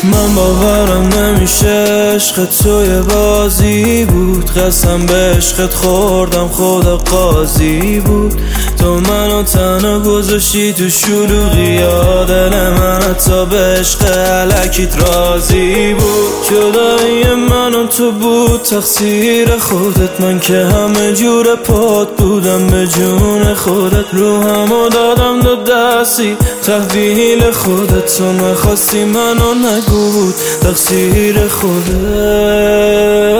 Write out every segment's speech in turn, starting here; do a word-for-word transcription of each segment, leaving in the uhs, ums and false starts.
من باورم نمیشه عشق توی بازی بود، قسم به عشقت خوردم خدا قاضی بود. تو منو تنها گذاشتی تو شلوغی ها، دل من حتی به عشق الکیت راضی بود. جدایی من و تو بود تقصیر خودت، من که همه جور پات بودم به جون خودت. روحمو دادم دو دستی تحویل خودت، تو نخواستی منو نگو بود تقصیر خودت.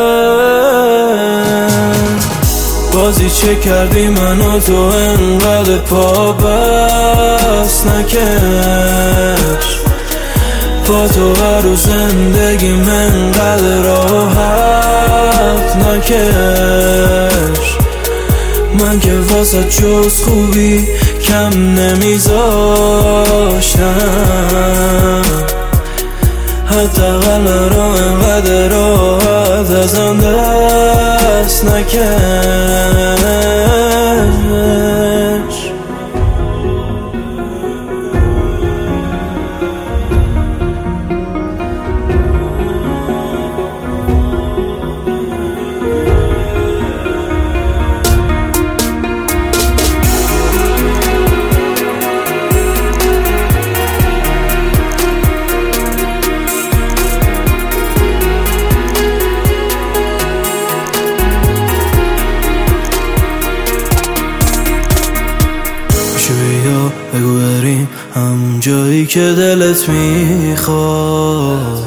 بازی چه کردی منو تو انقدر پا بس نکش، با تو هر روز زندگی من انقدر راحت نکش. من که واسه جز خوبی کم نمیذاشتم، حداقل مرا انقدر راحت ازم دست نکش. بیا بگو بریم همون جایی که دلت میخواست،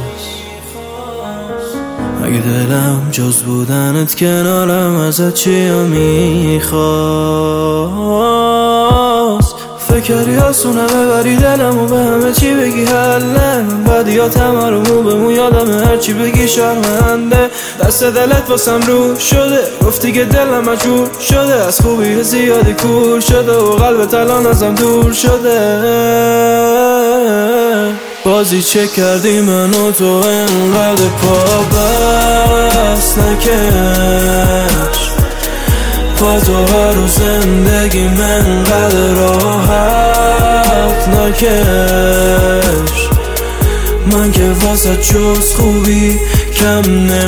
اگه دلم جز بودنت کنارم ازت چی میخواست. فکری آسونه ببری دلمو به همه چی بگی حله، من بدیات همه رو مو به مو یادمه هرچی بگی شرمنده. دست دلت واسم رو شده، گفتی که دلم مجبور شده، از خوبی زیادی کور شده و قلبت الان ازم دور شده. بازی چه کردی منو تو انقدر پا بس نکش، با تو هر روز زندگی من قدر راحت نکش. من که واسه جز خوبی کم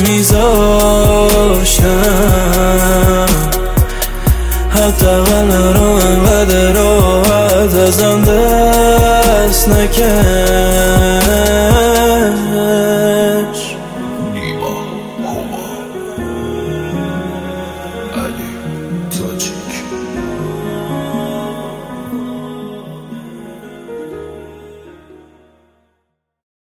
نمیذاشتم، حداقل مرا انقدر راحت ازم دست نکش.